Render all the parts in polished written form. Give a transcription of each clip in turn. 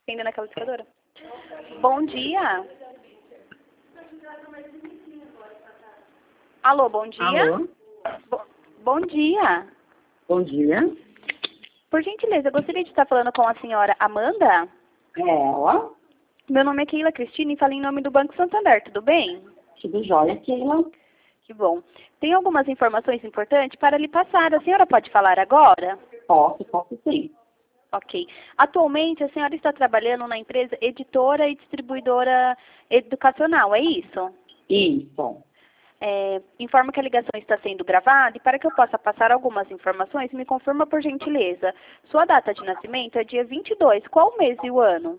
Ainda na qualificadora. Bom dia. Alô, bom dia. Alô? Bom dia. Bom dia. Por gentileza, eu gostaria de estar falando com a senhora Amanda. É ela? Meu nome é Keila Cristina e falo em nome do Banco Santander, tudo bem? Tudo jóia, Keila? Que bom. Tem algumas informações importantes para lhe passar. A senhora pode falar agora? Posso sim. Ok. Atualmente, a senhora está trabalhando na empresa editora e distribuidora educacional, é isso? Isso. Informo que a ligação está sendo gravada e para que eu possa passar algumas informações, me confirma por gentileza. Sua data de nascimento é dia 22. Qual o mês e o ano?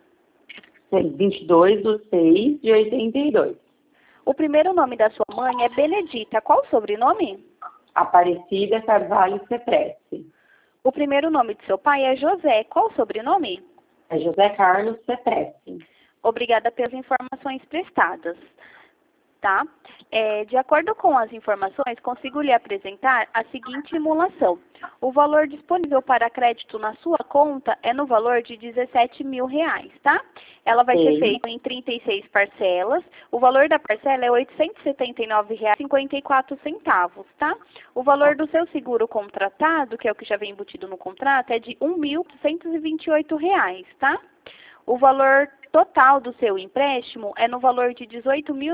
22/6/82. O primeiro nome da sua mãe é Benedita. Qual o sobrenome? Aparecida Carvalho Cepresse. O primeiro nome de seu pai é José. Qual o sobrenome? É José Carlos Cepresse. Obrigada pelas informações prestadas. Tá? De acordo com as informações, consigo lhe apresentar a seguinte simulação. O valor disponível para crédito na sua conta é no valor de R$17.000, tá? Ela vai ser feita em 36 parcelas. O valor da parcela é R$ 879,54, tá? O valor do seu seguro contratado, que é o que já vem embutido no contrato, é de R$ 1.128, tá? O valor total do seu empréstimo é no valor de R$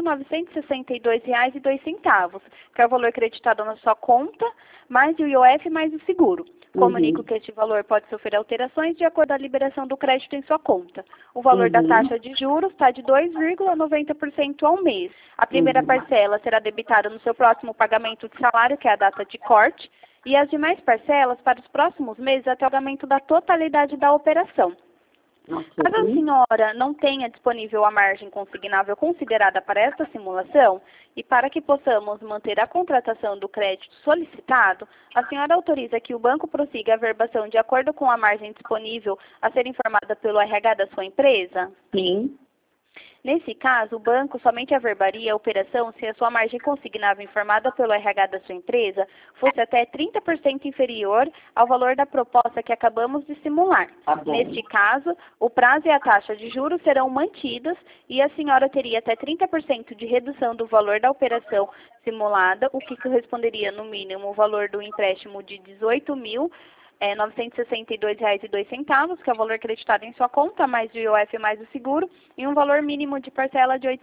18.962,02, que é o valor creditado na sua conta, mais o IOF, mais o seguro. Comunico que este valor pode sofrer alterações de acordo com a liberação do crédito em sua conta. O valor da taxa de juros está de 2,90% ao mês. A primeira parcela será debitada no seu próximo pagamento de salário, que é a data de corte, e as demais parcelas para os próximos meses até o pagamento da totalidade da operação. Caso a senhora não tenha disponível a margem consignável considerada para esta simulação e para que possamos manter a contratação do crédito solicitado, a senhora autoriza que o banco prossiga a verbação de acordo com a margem disponível a ser informada pelo RH da sua empresa? Sim. Nesse caso, o banco somente averbaria a operação se a sua margem consignável informada pelo RH da sua empresa fosse até 30% inferior ao valor da proposta que acabamos de simular. Neste caso, o prazo e a taxa de juros serão mantidas e a senhora teria até 30% de redução do valor da operação simulada, o que corresponderia no mínimo o valor do empréstimo de R$ 18.962,02, que é o valor creditado em sua conta, mais o IOF mais o seguro, e um valor mínimo de parcela de R$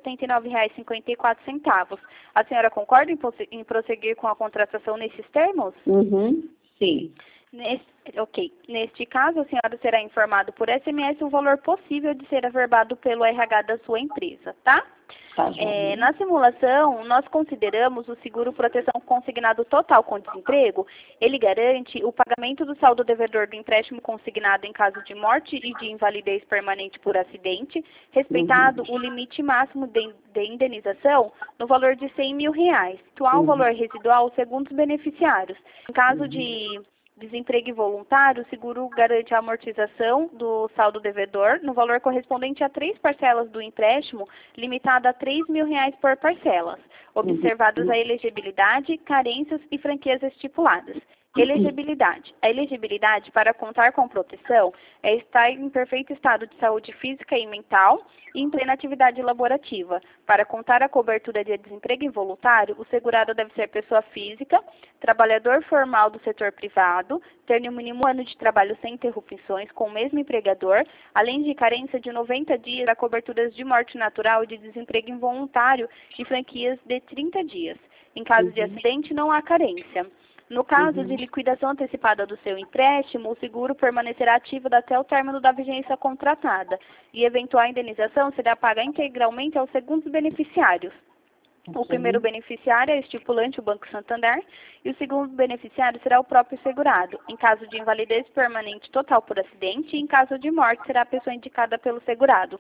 879,54. A senhora concorda em prosseguir com a contratação nesses termos? Sim. Neste caso, a senhora será informada por SMS o valor possível de ser averbado pelo RH da sua empresa, tá? Na simulação, nós consideramos o seguro proteção consignado total com desemprego. Ele garante o pagamento do saldo devedor do empréstimo consignado em caso de morte e de invalidez permanente por acidente, respeitado o limite máximo de indenização no valor de R$ 100.000, atual valor residual segundo os beneficiários. Em caso de desemprego involuntário, o seguro garante a amortização do saldo devedor no valor correspondente a 3 parcelas do empréstimo, limitada a R$ 3.000 por parcelas, observadas a elegibilidade, carências e franquias estipuladas. Elegibilidade. A elegibilidade para contar com proteção é estar em perfeito estado de saúde física e mental e em plena atividade laborativa. Para contar a cobertura de desemprego involuntário, o segurado deve ser pessoa física, trabalhador formal do setor privado, ter no mínimo um ano de trabalho sem interrupções com o mesmo empregador, além de carência de 90 dias para coberturas de morte natural e de desemprego involuntário e franquias de 30 dias. Em caso de acidente, não há carência. No caso de liquidação antecipada do seu empréstimo, o seguro permanecerá ativo até o término da vigência contratada e eventual indenização será paga integralmente aos segundos beneficiários. O primeiro beneficiário é o estipulante, o Banco Santander, e o segundo beneficiário será o próprio segurado. Em caso de invalidez permanente total por acidente e em caso de morte será a pessoa indicada pelo segurado.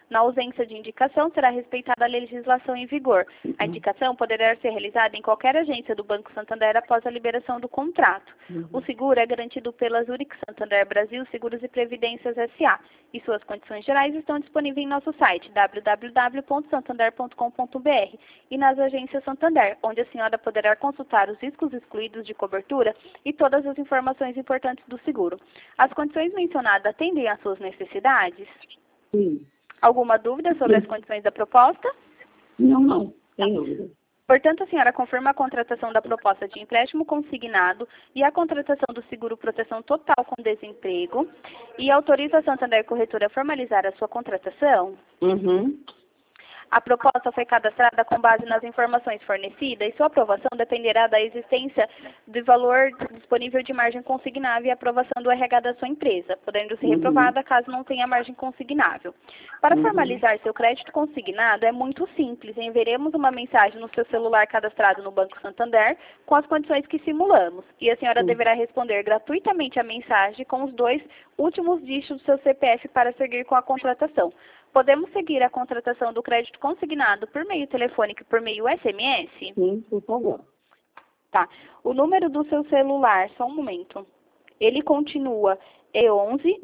Na ausência de indicação, será respeitada a legislação em vigor. A indicação poderá ser realizada em qualquer agência do Banco Santander após a liberação do contrato. O seguro é garantido pela Zurich Santander Brasil Seguros e Previdências S.A. e suas condições gerais estão disponíveis em nosso site www.santander.com.br e nas agências Santander, onde a senhora poderá consultar os riscos excluídos de cobertura e todas as informações importantes do seguro. As condições mencionadas atendem às suas necessidades? Sim. Alguma dúvida sobre as condições da proposta? Não, sem dúvida. Portanto, a senhora confirma a contratação da proposta de empréstimo consignado e a contratação do seguro proteção total com desemprego e autoriza a Santander Corretora a formalizar a sua contratação? A proposta foi cadastrada com base nas informações fornecidas e sua aprovação dependerá da existência do valor disponível de margem consignável e aprovação do RH da sua empresa, podendo ser reprovada caso não tenha margem consignável. Para formalizar seu crédito consignado é muito simples. Enviaremos uma mensagem no seu celular cadastrado no Banco Santander com as condições que simulamos e a senhora deverá responder gratuitamente a mensagem com os 2 últimos dígitos do seu CPF para seguir com a contratação. Podemos seguir a contratação do crédito consignado por meio telefônico e por meio SMS? Sim, por favor. Tá. O número do seu celular, só um momento. Ele continua E11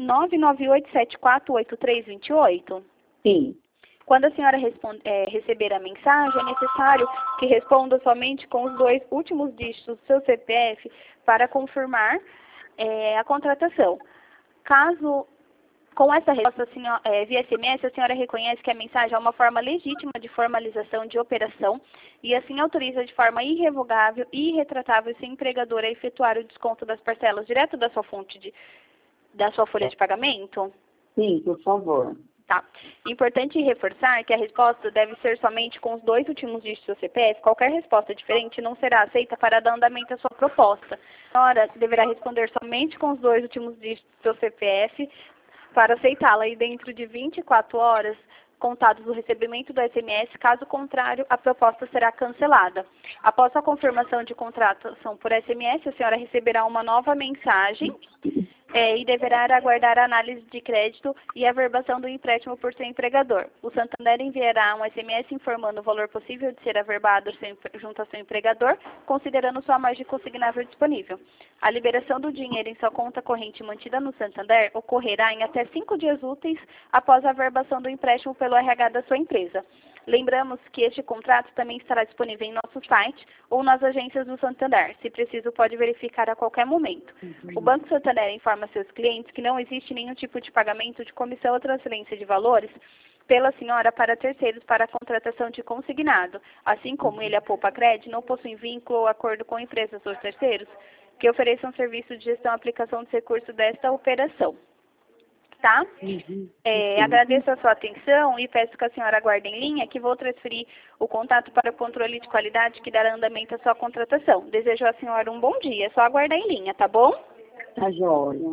998748328? Sim. Quando a senhora receber a mensagem, é necessário que responda somente com os 2 últimos dígitos do seu CPF para confirmar a contratação. Caso com essa resposta via SMS, a senhora reconhece que a mensagem é uma forma legítima de formalização de operação e assim autoriza de forma irrevogável e irretratável seu empregador a efetuar o desconto das parcelas direto da sua da sua folha de pagamento? Sim, por favor. Tá. Importante reforçar que a resposta deve ser somente com os 2 últimos dígitos do CPF. Qualquer resposta diferente não será aceita para dar andamento à sua proposta. A senhora deverá responder somente com os 2 últimos dígitos do seu CPF para aceitá-la e dentro de 24 horas contados do recebimento do SMS, caso contrário, a proposta será cancelada. Após a confirmação de contratação por SMS, a senhora receberá uma nova mensagem e deverá aguardar a análise de crédito e a averbação do empréstimo por seu empregador. O Santander enviará um SMS informando o valor possível de ser averbado junto ao seu empregador, considerando sua margem consignável disponível. A liberação do dinheiro em sua conta corrente mantida no Santander ocorrerá em até 5 dias úteis após a averbação do empréstimo pelo RH da sua empresa. Lembramos que este contrato também estará disponível em nosso site ou nas agências do Santander. Se preciso, pode verificar a qualquer momento. O Banco Santander informa seus clientes que não existe nenhum tipo de pagamento de comissão ou transferência de valores pela senhora para terceiros para a contratação de consignado. Assim como ele, a Poupa Cred, não possui vínculo ou acordo com empresas ou terceiros que ofereçam serviço de gestão e aplicação de recursos desta operação. Tá? Agradeço a sua atenção e peço que a senhora aguarde em linha que vou transferir o contato para o controle de qualidade que dará andamento à sua contratação. Desejo à senhora um bom dia. É só aguardar em linha, tá bom? Tá joia.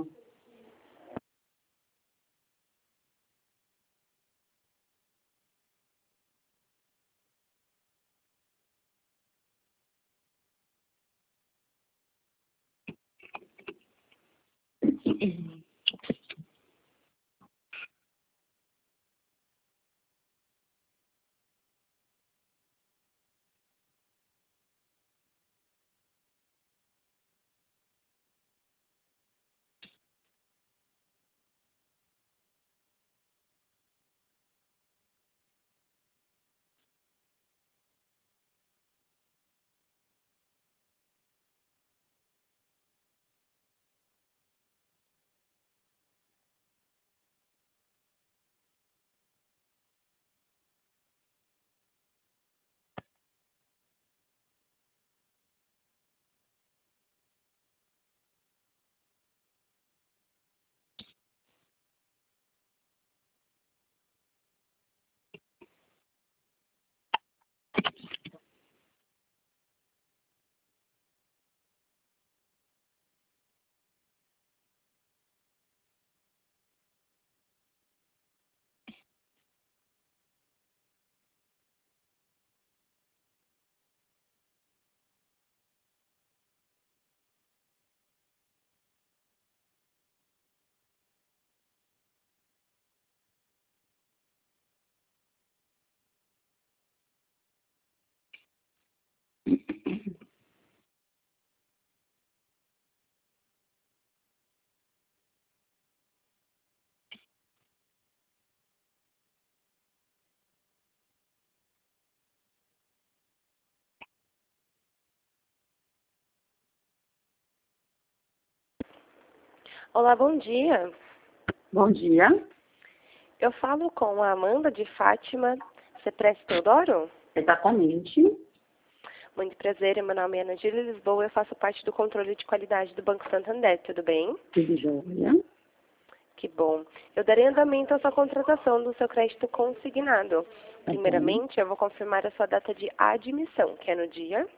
Olá, bom dia. Bom dia. Eu falo com a Amanda de Fátima, Cepress Teodoro? Exatamente. Muito prazer, meu nome é Ana Gília Lisboa, eu faço parte do controle de qualidade do Banco Santander, tudo bem? Tudo jóia. Que bom. Eu darei andamento à sua contratação do seu crédito consignado. Primeiramente, eu vou confirmar a sua data de admissão, que é no dia.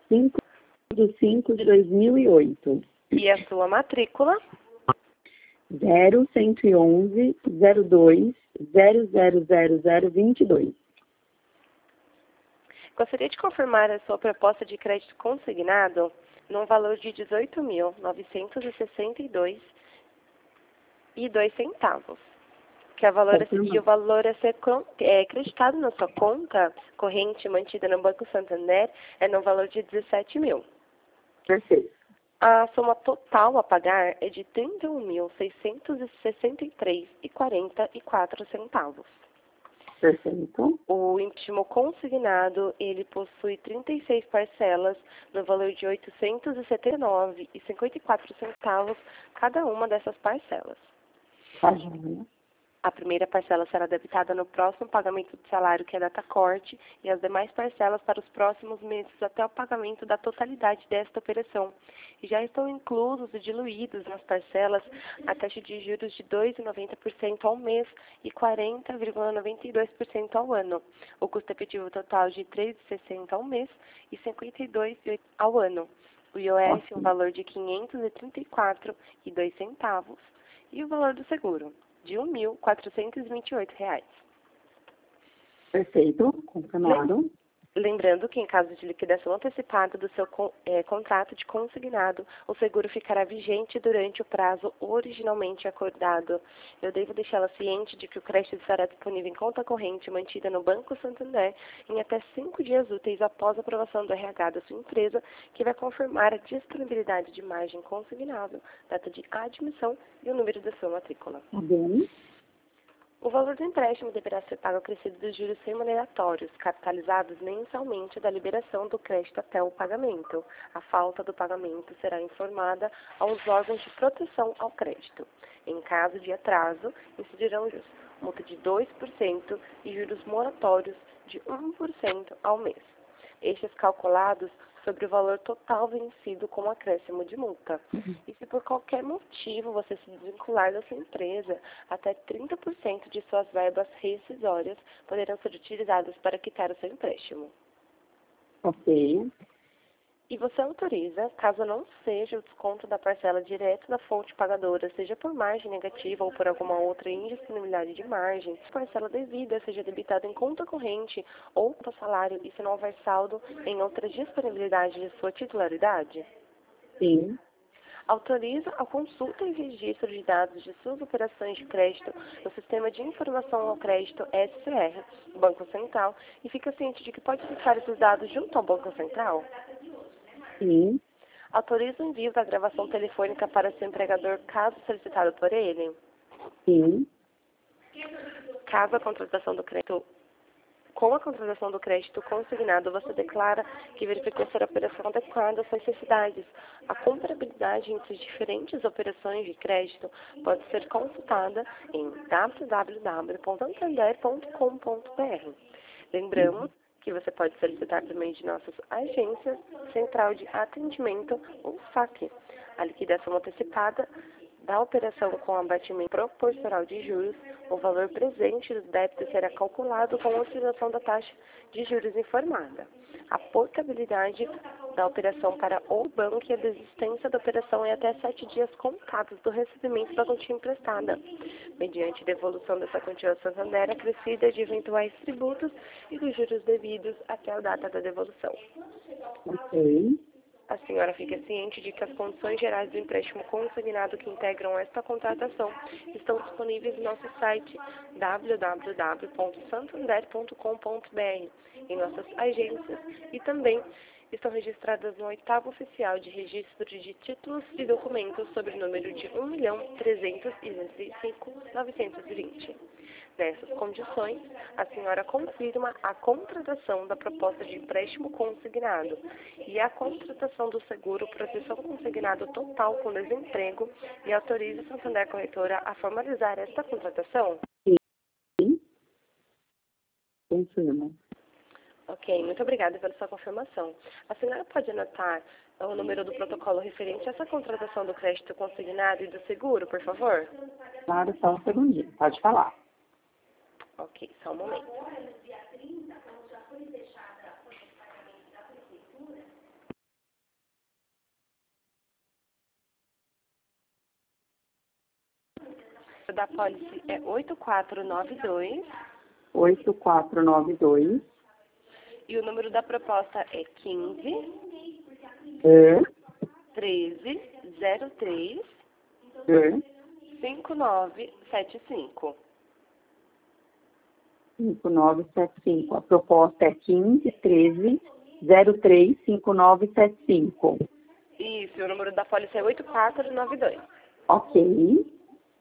5/5/2008. E a sua matrícula. 0111-02-000022. Gostaria de confirmar a sua proposta de crédito consignado num valor de R$ 18.962,02, que é o valor, e o valor a ser creditado na sua conta corrente mantida no Banco Santander é no valor de 17 mil. Perfeito. A soma total a pagar é de R$ 31.663,44. Perfeito. O empréstimo consignado, ele possui 36 parcelas no valor de R$ 879,54 cada uma dessas parcelas. Tá jóia. A primeira parcela será debitada no próximo pagamento do salário, que é data corte, e as demais parcelas para os próximos meses até o pagamento da totalidade desta operação. E já estão inclusos e diluídos nas parcelas a taxa de juros de 2,90% ao mês e 40,92% ao ano. O custo efetivo total de 3,60 ao mês e 52,8 ao ano. O IOF, um valor de R$ 534,02, e o valor do seguro de R$ 1.428. Perfeito. Confirmado. Lembrando que, em caso de liquidação antecipada do seu contrato de consignado, o seguro ficará vigente durante o prazo originalmente acordado. Eu devo deixá-la ciente de que o crédito estará disponível em conta corrente mantida no Banco Santander em até 5 dias úteis após a aprovação do RH da sua empresa, que vai confirmar a disponibilidade de margem consignável, data de admissão e o número da sua matrícula. Tá bem. O valor do empréstimo deverá ser pago acrescido dos juros remuneratórios, capitalizados mensalmente da liberação do crédito até o pagamento. A falta do pagamento será informada aos órgãos de proteção ao crédito. Em caso de atraso, incidirão juros, multa de 2% e juros moratórios de 1% ao mês. Estes calculados sobre o valor total vencido com acréscimo de multa. E se por qualquer motivo você se desvincular da sua empresa, até 30% de suas verbas rescisórias poderão ser utilizadas para quitar o seu empréstimo. Ok. E você autoriza, caso não seja o desconto da parcela direto da fonte pagadora, seja por margem negativa ou por alguma outra indisponibilidade de margem, a parcela devida seja debitada em conta corrente ou para salário e se não houver saldo em outra disponibilidade de sua titularidade? Sim. Autoriza a consulta e registro de dados de suas operações de crédito no Sistema de Informação ao Crédito SCR, Banco Central, e fica ciente de que pode acessar esses dados junto ao Banco Central? Sim. Autoriza o envio da gravação telefônica para seu empregador, caso solicitado por ele? Sim. Caso a contratação do crédito, com a contratação do crédito consignado, você declara que verificou ser a operação adequada às suas necessidades. A comparabilidade entre diferentes operações de crédito pode ser consultada em www.santander.com.br. Lembramos que você pode solicitar por meio de nossas agências, Central de Atendimento ou SAC. A liquidação antecipada da operação com abatimento proporcional de juros, o valor presente do débito será calculado com a utilização da taxa de juros informada. A portabilidade da operação para o banco e a desistência da operação é até 7 dias contados do recebimento da quantia emprestada, mediante devolução dessa quantia ao Santander acrescida de eventuais tributos e dos juros devidos até a data da devolução. Ok. A senhora fica ciente de que as condições gerais do empréstimo consignado que integram esta contratação estão disponíveis no nosso site www.santander.com.br, em nossas agências e também estão registradas no 8º Oficial de Registro de Títulos e Documentos sob o número de 1.365.920. Nessas condições, a senhora confirma a contratação da proposta de empréstimo consignado e a contratação do seguro proteção consignado total com desemprego e autoriza a Santander Corretora a formalizar esta contratação? Sim. Confirmo. Ok, muito obrigada pela sua confirmação. A senhora pode anotar o número do protocolo referente a essa contratação do crédito consignado e do seguro, por favor? Claro, só um segundinho. Pode falar. Ok, só um momento. O da pólice é 8492 8492 e o número da proposta é 15 é 1303 5975. 5975. A proposta é 1513035975. Isso, e o número da pólice é 8492. Ok.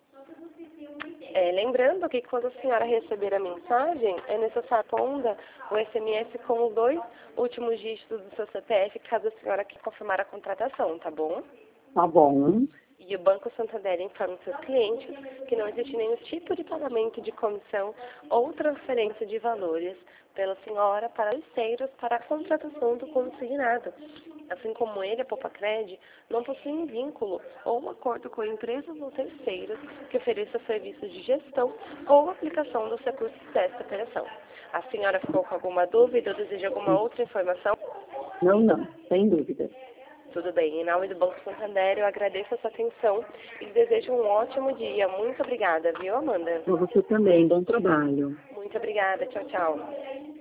Lembrando que quando a senhora receber a mensagem, é necessário responder o SMS com os 2 últimos dígitos do seu CPF, caso a senhora queira confirmar a contratação, tá bom? Tá bom. E o Banco Santander informa seus clientes que não existe nenhum tipo de pagamento de comissão ou transferência de valores pela senhora para terceiros para a contratação do consignado. Assim como ele, a Poupacred, não possui vínculo ou um acordo com empresas ou terceiros que ofereçam serviços de gestão ou aplicação dos recursos desta operação. A senhora ficou com alguma dúvida ou deseja alguma outra informação? Não, sem dúvida. Tudo bem. Em nome do Banco Santander, eu agradeço a sua atenção e desejo um ótimo dia. Muito obrigada, viu, Amanda? Para você também, bom trabalho. Muito obrigada. Tchau, tchau.